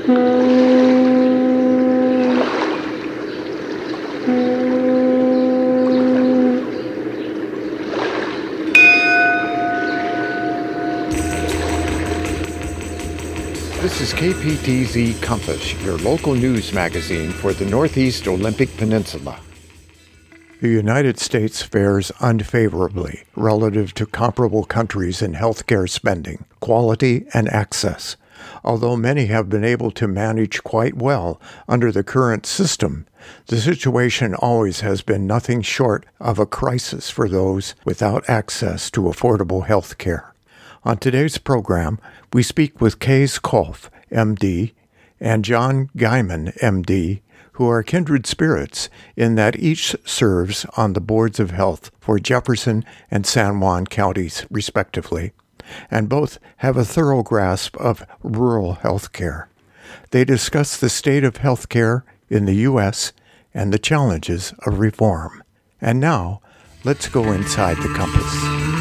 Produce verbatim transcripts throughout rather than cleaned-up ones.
This is K P T Z Compass, your local news magazine for the Northeast Olympic Peninsula. The United States fares unfavorably relative to comparable countries in healthcare spending, quality, and access. Although many have been able to manage quite well under the current system, the situation always has been nothing short of a crisis for those without access to affordable health care. On today's program, we speak with Kees Kolff, M D, and John Guyman, M D, who are kindred spirits in that each serves on the boards of health for Jefferson and San Juan counties, respectively, and both have a thorough grasp of rural health care. They discuss the state of health care in the U S and the challenges of reform. And now, let's go inside the compass.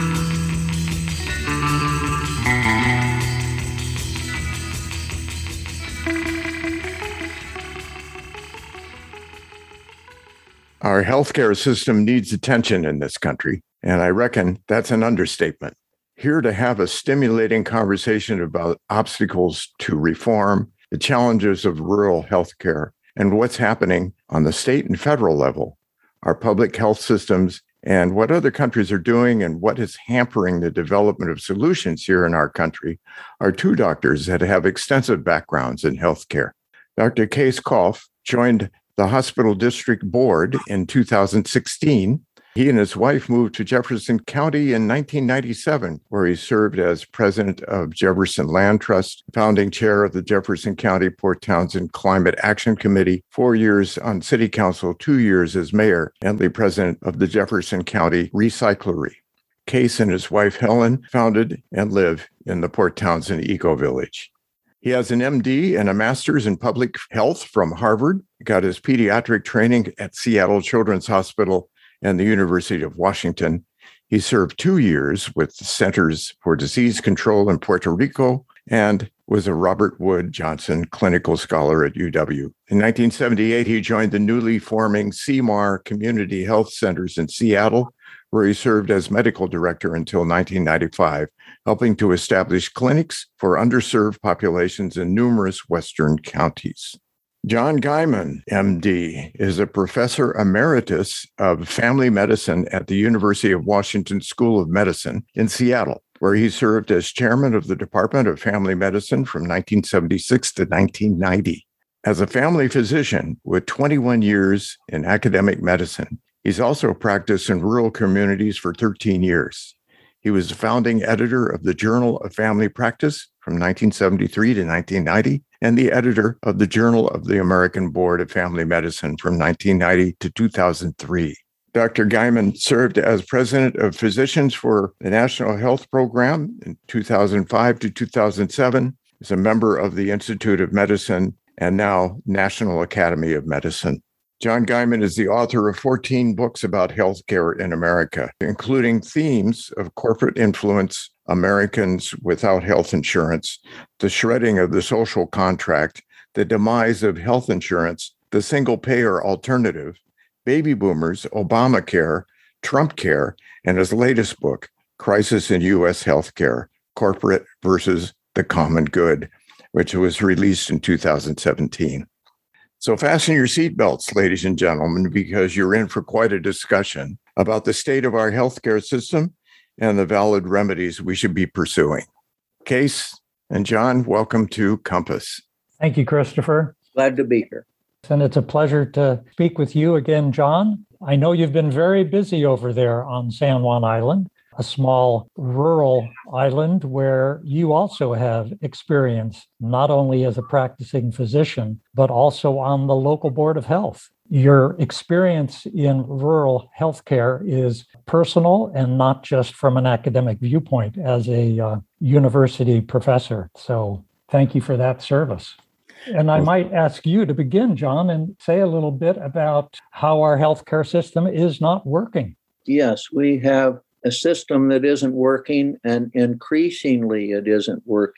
Our healthcare system needs attention in this country, and I reckon that's an understatement. Here to have a stimulating conversation about obstacles to reform, the challenges of rural healthcare, and what's happening on the state and federal level, our public health systems, and what other countries are doing and what is hampering the development of solutions here in our country, are two doctors that have extensive backgrounds in healthcare. Doctor Kees Kolff joined the Hospital District Board in two thousand sixteen. He and his wife moved to Jefferson County in nineteen ninety-seven, where he served as president of Jefferson Land Trust, founding chair of the Jefferson County Port Townsend Climate Action Committee, four years on city council, two years as mayor, and the president of the Jefferson County Recyclery. Kees and his wife Helen founded and live in the Port Townsend Eco Village. He has an M D and a master's in public health from Harvard, got his pediatric training at Seattle Children's Hospital and the University of Washington. He served two years with the Centers for Disease Control in Puerto Rico and was a Robert Wood Johnson Clinical Scholar at U W. In nineteen seventy-eight, he joined the newly forming C M A R Community Health Centers in Seattle, where he served as medical director until nineteen ninety-five, helping to establish clinics for underserved populations in numerous Western counties. John Guyman, M D, is a professor emeritus of family medicine at the University of Washington School of Medicine in Seattle, where he served as chairman of the Department of Family Medicine from nineteen seventy-six to nineteen ninety. As a family physician with twenty-one years in academic medicine, he's also practiced in rural communities for thirteen years. He was the founding editor of the Journal of Family Practice from nineteen seventy-three to nineteen ninety, and the editor of the Journal of the American Board of Family Medicine from nineteen ninety to two thousand three. Doctor Guyman served as president of Physicians for the National Health Program in two thousand five to two thousand seven, is a member of the Institute of Medicine and now National Academy of Medicine. John Guyman is the author of fourteen books about healthcare in America, including themes of corporate influence, Americans without health insurance, the shredding of the social contract, the demise of health insurance, the single-payer alternative, baby boomers, Obamacare, Trump care, and his latest book, Crisis in U S Healthcare, Corporate versus the Common Good, which was released in two thousand seventeen. So fasten your seatbelts, ladies and gentlemen, because you're in for quite a discussion about the state of our healthcare system and the valid remedies we should be pursuing. Kees and John, welcome to Compass. Thank you, Christopher. Glad to be here. And it's a pleasure to speak with you again, John. I know you've been very busy over there on San Juan Island, a small rural island where you also have experience, not only as a practicing physician, but also on the local board of health. Your experience in rural healthcare is personal and not just from an academic viewpoint as a uh, university professor. So thank you for that service. And I might ask you to begin, John, and say a little bit about how our healthcare system is not working. Yes, we have a system that isn't working, and increasingly it isn't working.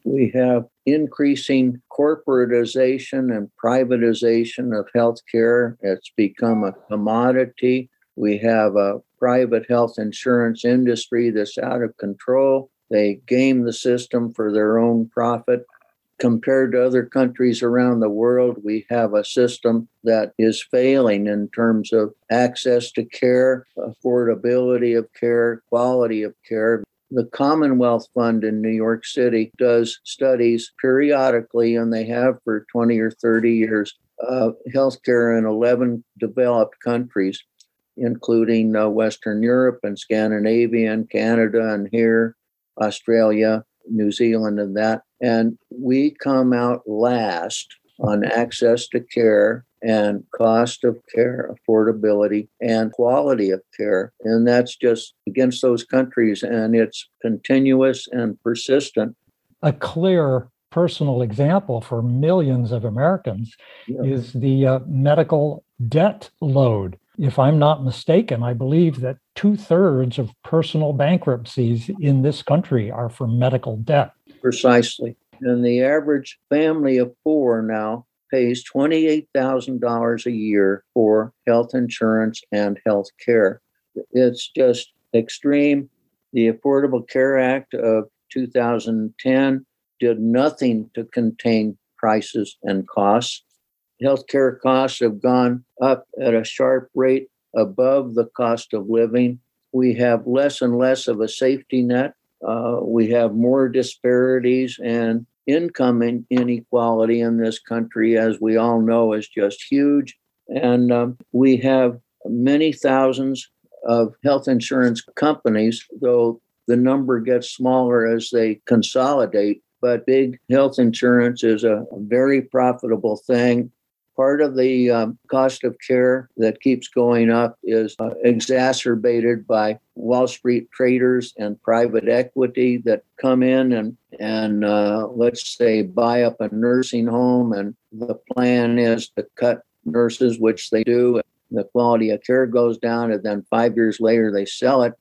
We have increasing corporatization and privatization of healthcare. It's become a commodity. We have a private health insurance industry that's out of control. They game the system for their own profit. Compared to other countries around the world, we have a system that is failing in terms of access to care, affordability of care, quality of care. The Commonwealth Fund in New York City does studies periodically, and they have for twenty or thirty years, of healthcare in eleven developed countries, including uh, Western Europe and Scandinavia and Canada and here, Australia, New Zealand, and that. And we come out last on access to care and cost of care, affordability, and quality of care. And that's just against those countries. And it's continuous and persistent. A clear personal example for millions of Americans yeah. is the uh, medical debt load. If I'm not mistaken, I believe that two thirds of personal bankruptcies in this country are for medical debt. Precisely. And the average family of four now pays twenty-eight thousand dollars a year for health insurance and health care. It's just extreme. The Affordable Care Act of two thousand ten did nothing to contain prices and costs. Healthcare costs have gone up at a sharp rate above the cost of living. We have less and less of a safety net. Uh, we have more disparities, and income in- inequality in this country, as we all know, is just huge. And um, we have many thousands of health insurance companies, though the number gets smaller as they consolidate. But big health insurance is a very profitable thing. Part of the um, cost of care that keeps going up is uh, exacerbated by Wall Street traders and private equity that come in and, and uh, let's say, buy up a nursing home. And the plan is to cut nurses, which they do. The quality of care goes down, and then five years later, they sell it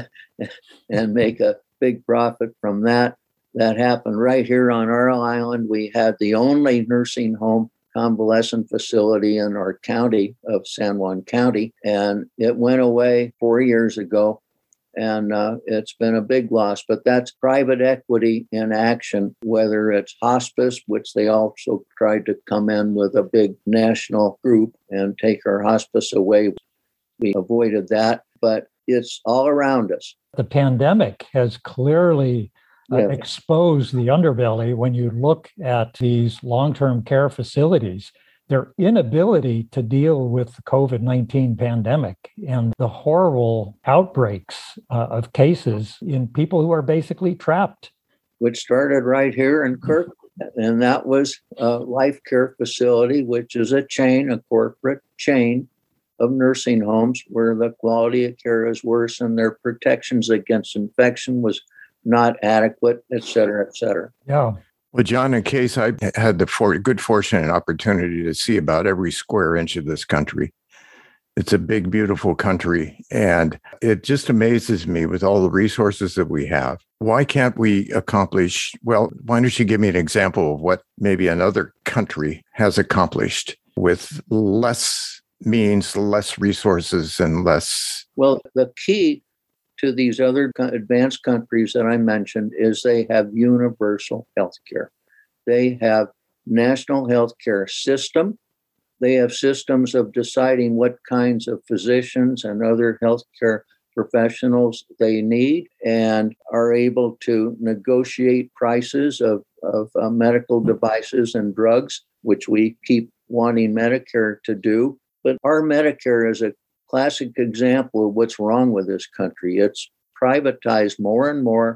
and make a big profit from that. That happened right here on our island. We had the only nursing home convalescent facility in our county of San Juan County, and it went away four years ago, and uh, it's been a big loss. But that's private equity in action, whether it's hospice, which they also tried to come in with a big national group and take our hospice away. We avoided that, but it's all around us. The pandemic has clearly Uh, Yeah. expose the underbelly when you look at these long-term care facilities, their inability to deal with the covid nineteen pandemic and the horrible outbreaks uh, of cases in people who are basically trapped. Which started right here in Kirkland. And that was a Life Care facility, which is a chain, a corporate chain of nursing homes where the quality of care is worse and their protections against infection was not adequate, et cetera, et cetera. Yeah. Well, John, in case I had the for, good fortune and opportunity to see about every square inch of this country. It's a big, beautiful country. And it just amazes me with all the resources that we have. Why can't we accomplish, well, why don't you give me an example of what maybe another country has accomplished with less means, less resources, and less? Well, the key to these other advanced countries that I mentioned is they have universal health care. They have national health care system. They have systems of deciding what kinds of physicians and other healthcare professionals they need and are able to negotiate prices of, of uh, medical devices and drugs, which we keep wanting Medicare to do. But our Medicare is a classic example of what's wrong with this country. It's privatized more and more.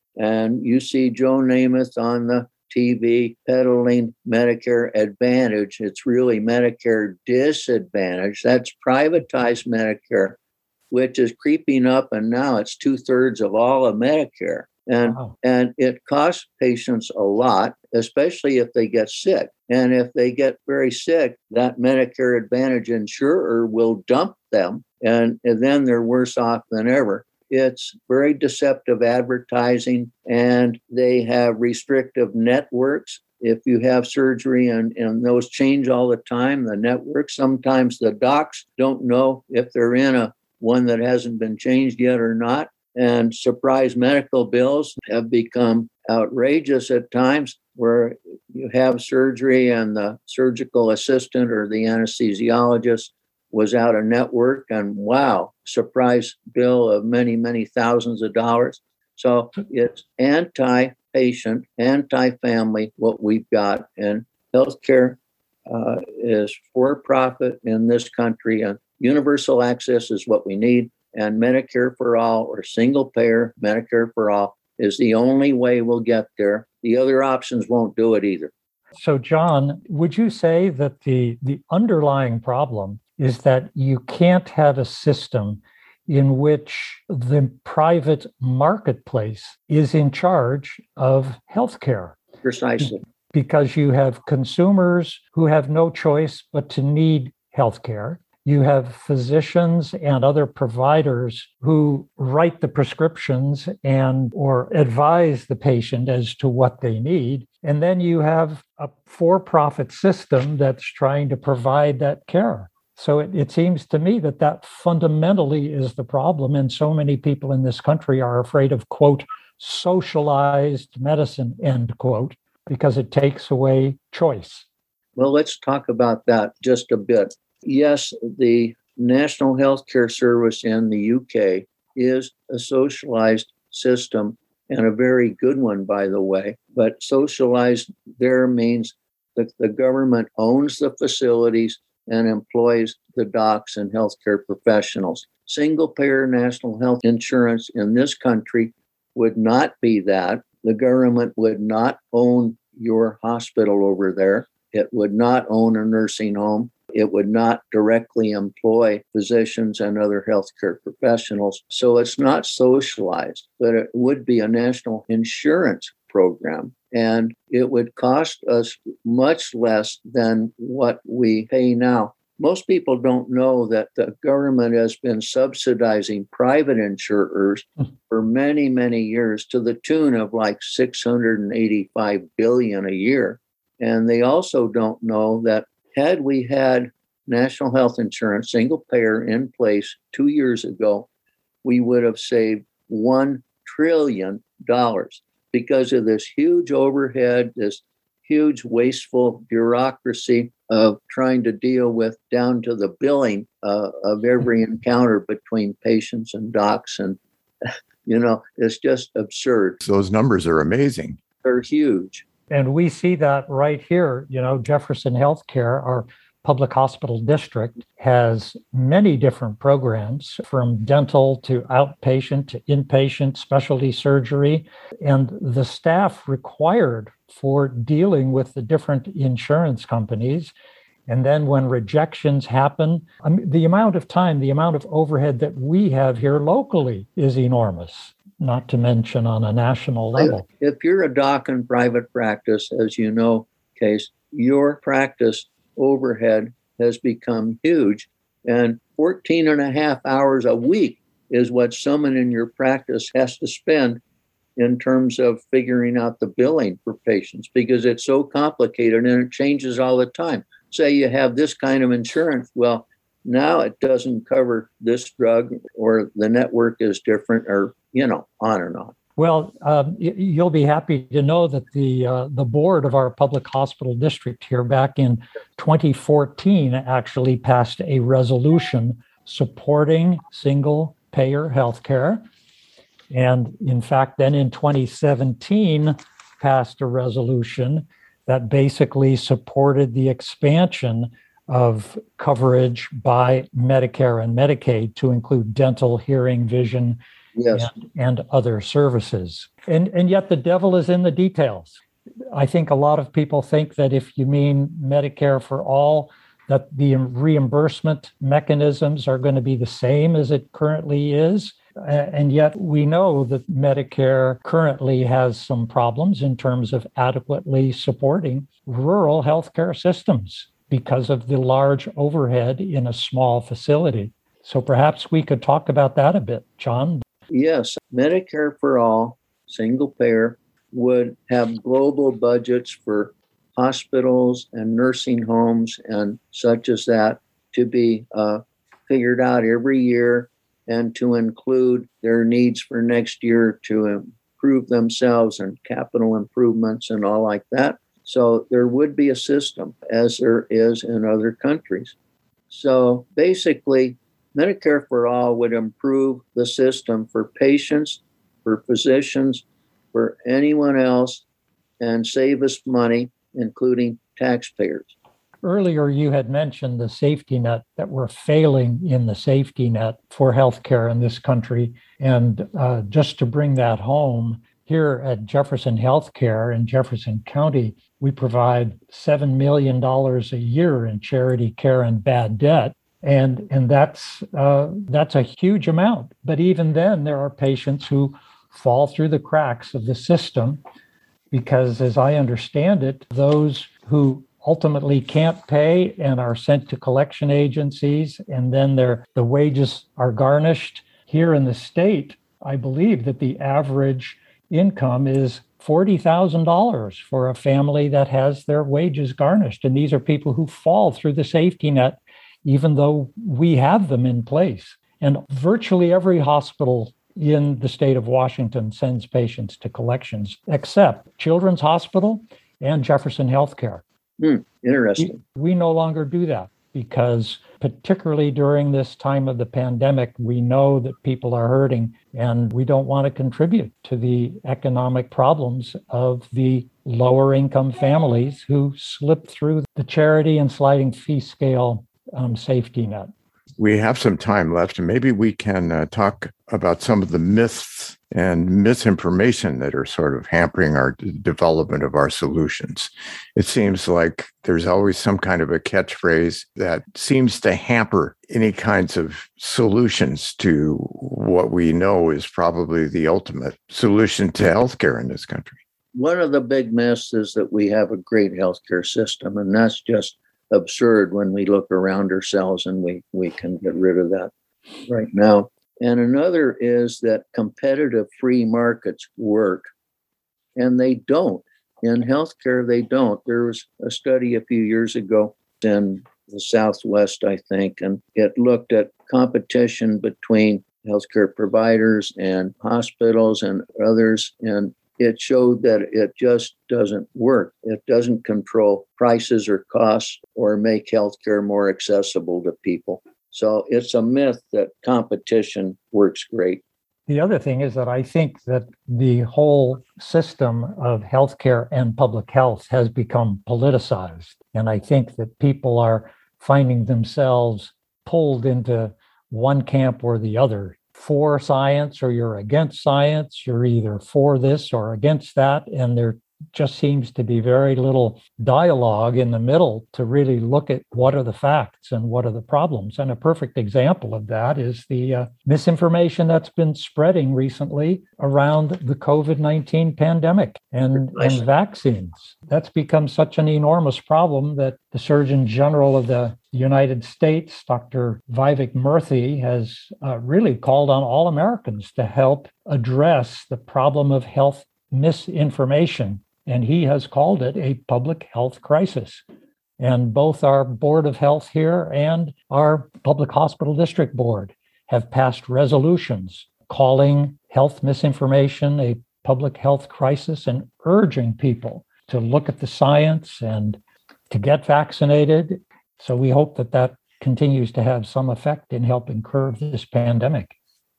And you see Joe Namath on the T V peddling Medicare Advantage. It's really Medicare Disadvantage. That's privatized Medicare, which is creeping up. And now it's two thirds of all of Medicare. And, wow. and it costs patients a lot, especially if they get sick. And if they get very sick, that Medicare Advantage insurer will dump them, and, and then they're worse off than ever. it's very deceptive advertising, and they have restrictive networks. If you have surgery and, and those change all the time, the network, sometimes the docs don't know if they're in a one that hasn't been changed yet or not. And surprise medical bills have become outrageous at times, where you have surgery and the surgical assistant or the anesthesiologist was out of network, and wow, surprise bill of many, many thousands of dollars. So it's anti-patient, anti-family, what we've got. And healthcare uh, is for-profit in this country, and universal access is what we need. And Medicare for all, or single payer Medicare for all, is the only way we'll get there. The other options won't do it either. So, John, would you say that the, the underlying problem is that you can't have a system in which the private marketplace is in charge of healthcare? Precisely. Because you have consumers who have no choice but to need healthcare. You have physicians and other providers who write the prescriptions and or advise the patient as to what they need. And then you have a for-profit system that's trying to provide that care. So it, it seems to me that that fundamentally is the problem. And so many people in this country are afraid of, quote, socialized medicine, end quote, because it takes away choice. Well, let's talk about that just a bit. Yes, the National Healthcare Service in the U K is a socialized system, and a very good one, by the way. But socialized there means that the government owns the facilities and employs the docs and healthcare professionals. Single-payer national health insurance in this country would not be that. The government would not own your hospital over there. It would not own a nursing home. It would not directly employ physicians and other healthcare professionals. So it's not socialized, but it would be a national insurance program. And it would cost us much less than what we pay now. Most people don't know that the government has been subsidizing private insurers for many, many years to the tune of like six hundred eighty-five billion dollars a year. And they also don't know that had we had national health insurance, single payer in place two years ago, we would have saved one trillion dollars because of this huge overhead, this huge wasteful bureaucracy of trying to deal with down to the billing uh, of every encounter between patients and docs. And, you know, it's just absurd. Those numbers are amazing. They're huge. And we see that right here. You know, Jefferson Healthcare, our public hospital district, has many different programs, from dental to outpatient to inpatient, specialty surgery. And the staff required for dealing with the different insurance companies. And then when rejections happen, I mean, the amount of time, the amount of overhead that we have here locally is enormous, not to mention on a national level. If you're a doc in private practice, as you know, Case, your practice overhead has become huge. And fourteen and a half hours a week is what someone in your practice has to spend in terms of figuring out the billing for patients, because it's so complicated and it changes all the time. Say you have this kind of insurance. Well, now it doesn't cover this drug, or the network is different, or, you know, on and on. Well, um, y- you'll be happy to know that the uh, the board of our public hospital district here back in twenty fourteen actually passed a resolution supporting single payer healthcare. And in fact, then in twenty seventeen, passed a resolution that basically supported the expansion of coverage by Medicare and Medicaid to include dental, hearing, vision, Yes. and, and other services. And, and yet the devil is in the details. I think a lot of people think that if you mean Medicare for all, that the reimbursement mechanisms are going to be the same as it currently is. And yet we know that Medicare currently has some problems in terms of adequately supporting rural healthcare systems because of the large overhead in a small facility. So perhaps we could talk about that a bit, John. Yes, Medicare for all, single payer, would have global budgets for hospitals and nursing homes and such as that to be uh, figured out every year and to include their needs for next year to improve themselves and capital improvements and all like that. So there would be a system as there is in other countries. So basically, Medicare for all would improve the system for patients, for physicians, for anyone else, and save us money, including taxpayers. Earlier, you had mentioned the safety net, that we're failing in the safety net for healthcare in this country. And uh, just to bring that home, here at Jefferson Healthcare in Jefferson County, we provide seven million dollars a year in charity care and bad debt. And, and that's, uh, that's a huge amount. But even then, there are patients who fall through the cracks of the system because, as I understand it, those who ultimately can't pay and are sent to collection agencies, and then their the wages are garnished. Here in the state, I believe that the average income is forty thousand dollars for a family that has their wages garnished. And these are people who fall through the safety net, even though we have them in place. And virtually every hospital in the state of Washington sends patients to collections, except Children's Hospital and Jefferson Healthcare. Hmm, interesting. We, we no longer do that because particularly during this time of the pandemic, we know that people are hurting and we don't want to contribute to the economic problems of the lower income families who slip through the charity and sliding fee scale um, safety net. We have some time left, and maybe we can uh, talk about some of the myths and misinformation that are sort of hampering our d- development of our solutions. It seems like there's always some kind of a catchphrase that seems to hamper any kinds of solutions to what we know is probably the ultimate solution to healthcare in this country. One of the big myths is that we have a great healthcare system, and that's just absurd when we look around ourselves, and we, we can get rid of that right now. And another is that competitive free markets work, and they don't. In healthcare, they don't. There was a study a few years ago in the Southwest, I think, and it looked at competition between healthcare providers and hospitals and others, and it showed that it just doesn't work. It doesn't control prices or costs or make healthcare more accessible to people. So it's a myth that competition works great. The other thing is that I think that the whole system of healthcare and public health has become politicized. And I think that people are finding themselves pulled into one camp or the other. For science or you're against science, you're either for this or against that. And there just seems to be very little dialogue in the middle to really look at what are the facts and what are the problems. And a perfect example of that is the uh, misinformation that's been spreading recently around the covid nineteen pandemic and, and vaccines. That's become such an enormous problem that the Surgeon General of the United States, Doctor Vivek Murthy, has uh, really called on all Americans to help address the problem of health misinformation. And he has called it a public health crisis. And both our Board of Health here and our Public Hospital District Board have passed resolutions calling health misinformation a public health crisis and urging people to look at the science and to get vaccinated. So we hope that that continues to have some effect in helping curb this pandemic.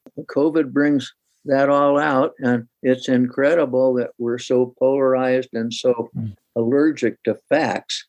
COVID brings that all out, and it's incredible that we're so polarized and so mm. allergic to facts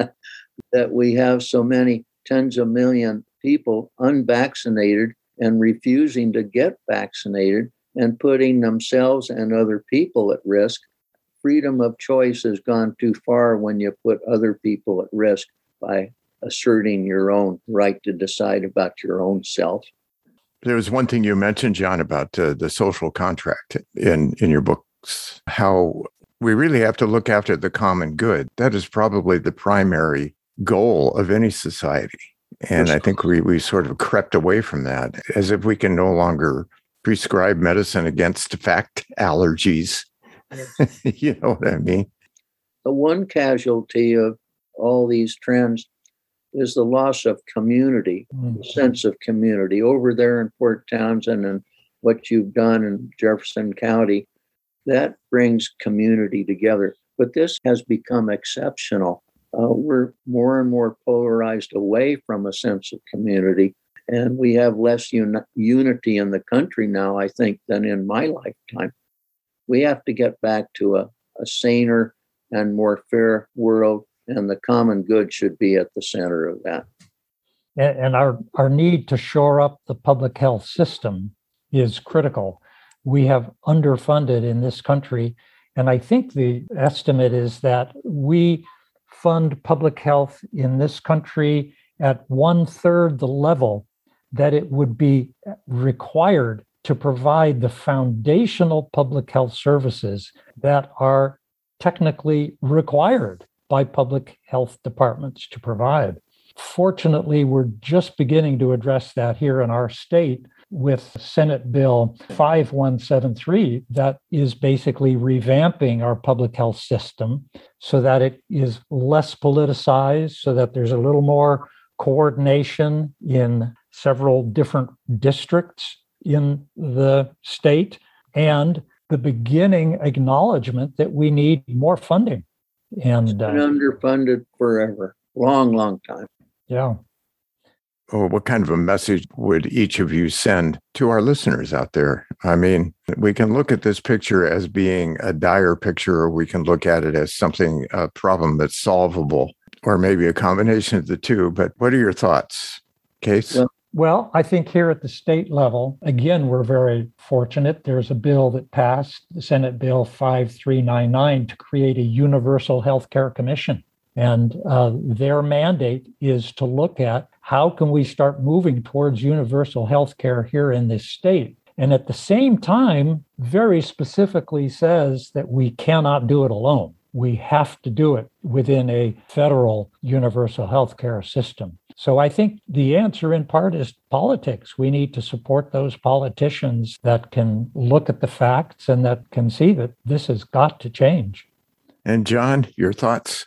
that we have so many tens of million people unvaccinated and refusing to get vaccinated and putting themselves and other people at risk. Freedom of choice has gone too far when you put other people at risk by asserting your own right to decide about your own self. There was one thing you mentioned, John, about uh, the social contract in, in your books, how we really have to look after the common good. That is probably the primary goal of any society. And I think we, we sort of crept away from that, as if we can no longer prescribe medicine against fact allergies. You know what I mean? The one casualty of all these trends is the loss of community, Mm. the sense of community. Over there in Port Townsend and what you've done in Jefferson County, that brings community together. But this has become exceptional. Uh, we're more and more polarized away from a sense of community, and we have less uni- unity in the country now, I think, than in my lifetime. We have to get back to a, a saner and more fair world, and the common good should be at the center of that. And, and our, our need to shore up the public health system is critical. We have underfunded in this country, and I think the estimate is that we fund public health in this country at one third the level that it would be required to provide the foundational public health services that are technically required by public health departments to provide. Fortunately, we're just beginning to address that here in our state with Senate Bill five one seven three that is basically revamping our public health system so that it is less politicized, so that there's a little more coordination in several different districts in the state, and the beginning acknowledgement that we need more funding. And It's been uh, underfunded forever, long, long time. yeah. Oh, what kind of a message would each of you send to our listeners out there? I mean, we can look at this picture as being a dire picture, or we can look at it as something, a problem that's solvable, or maybe a combination of the two. But what are your thoughts, Case? Well, Well, I think here at the state level, again, we're very fortunate. There's a bill that passed, the Senate Bill five three nine nine, to create a universal healthcare commission. And uh, their mandate is to look at how can we start moving towards universal healthcare here in this state. And at the same time, very specifically says that we cannot do it alone. We have to do it within a federal universal healthcare system. So I think the answer in part is politics. We need to support those politicians that can look at the facts and that can see that this has got to change. And John, your thoughts?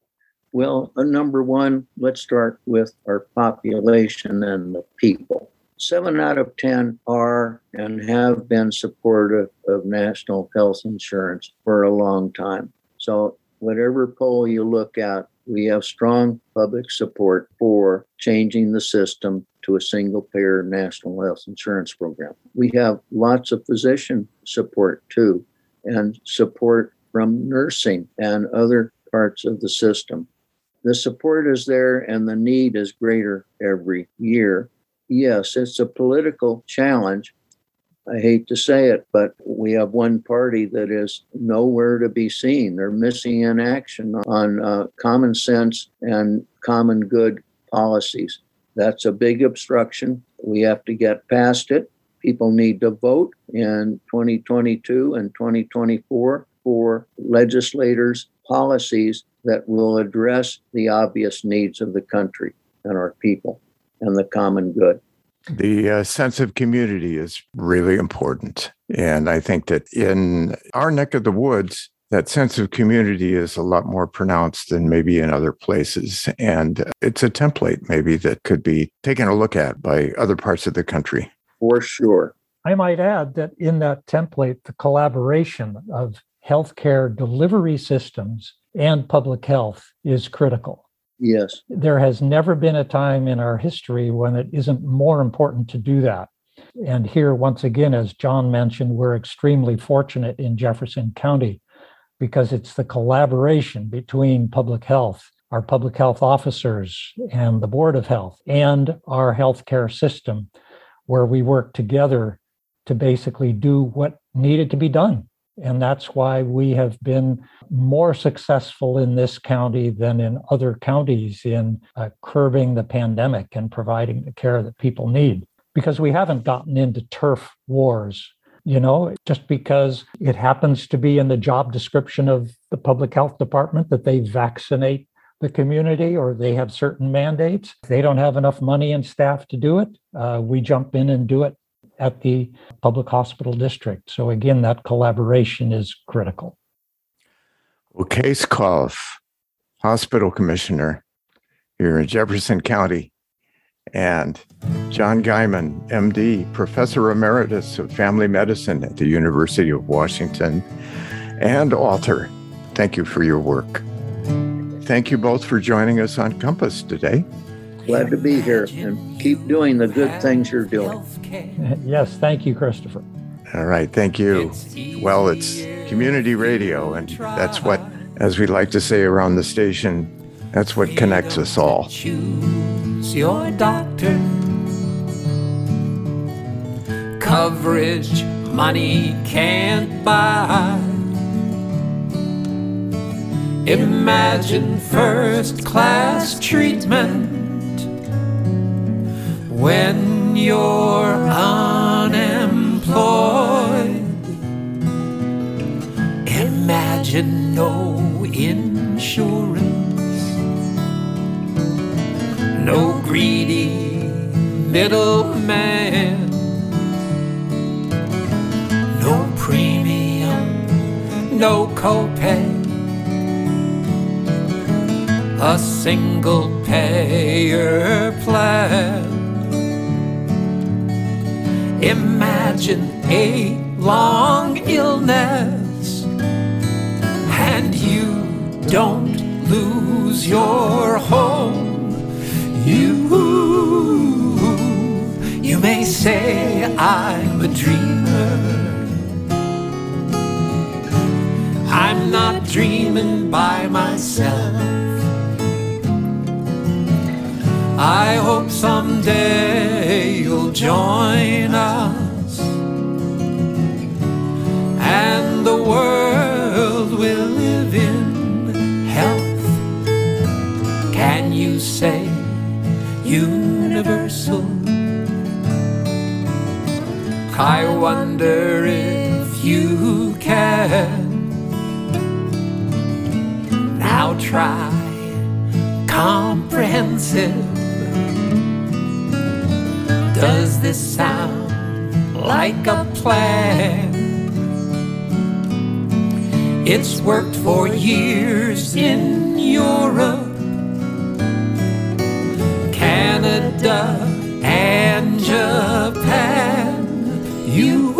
Well, uh, number one, let's start with our population and the people. Seven out of ten are and have been supportive of national health insurance for a long time. So whatever poll you look at, we have strong public support for changing the system to a single-payer national health insurance program. We have lots of physician support too, and support from nursing and other parts of the system. The support is there and the need is greater every year. Yes, it's a political challenge. I hate to say it, but we have one party that is nowhere to be seen. They're missing in action on uh, common sense and common good policies. That's a big obstruction. We have to get past it. People need to vote in twenty twenty-two and twenty twenty-four for legislators' policies that will address the obvious needs of the country and our people and the common good. The uh, sense of community is really important. And I think that in our neck of the woods, that sense of community is a lot more pronounced than maybe in other places. And it's a template maybe that could be taken a look at by other parts of the country. For sure. I might add that in that template, the collaboration of healthcare delivery systems and public health is critical. Yes. There has never been a time in our history when it isn't more important to do that. And here, once again, as John mentioned, we're extremely fortunate in Jefferson County because it's the collaboration between public health, our public health officers and the Board of Health, and our healthcare system, where we work together to basically do what needed to be done. And that's why we have been more successful in this county than in other counties in uh, curbing the pandemic and providing the care that people need. Because we haven't gotten into turf wars, you know, just because it happens to be in the job description of the public health department that they vaccinate the community or they have certain mandates. If they don't have enough money and staff to do it, uh, we jump in and do it. at the public hospital district. So again, that collaboration is critical. Well, Case Koff, hospital commissioner here in Jefferson County, and John Guyman, M D, professor emeritus of family medicine at the University of Washington, and author. Thank you for your work. Thank you both for joining us on Compass today. Glad to be here, and keep doing the good things you're doing. Yes, thank you, Christopher. All right, thank you. Well, it's community radio, and that's what, as we like to say around the station, that's what connects us all. Choose your doctor. Coverage money can't buy. Imagine first class treatment when you're unemployed. Imagine no insurance, no greedy middleman, no premium, no copay, a single payer plan. Imagine a long illness and you don't lose your home. You, you may say I'm a dreamer. I'm not dreaming by myself. I hope someday you'll join us and the world will live in health. Can you say universal? I wonder if you can. Now try comprehensive. Does this sound like a plan? It's worked for years in Europe, Canada, and Japan. You,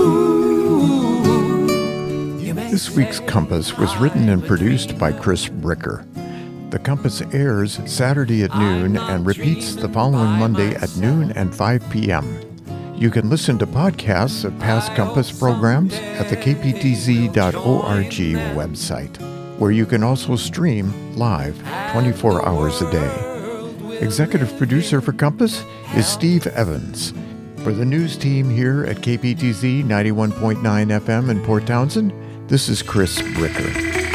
you may This week's Compass was written and produced by Chris Bricker. The Compass airs Saturday at noon and repeats the following Monday at noon and five p.m. You can listen to podcasts of past Compass programs at the k p t z dot org website, where you can also stream live twenty-four hours a day. Executive producer for Compass is Steve Evans. For the news team here at K P T Z ninety-one point nine F M in Port Townsend, this is Chris Bricker.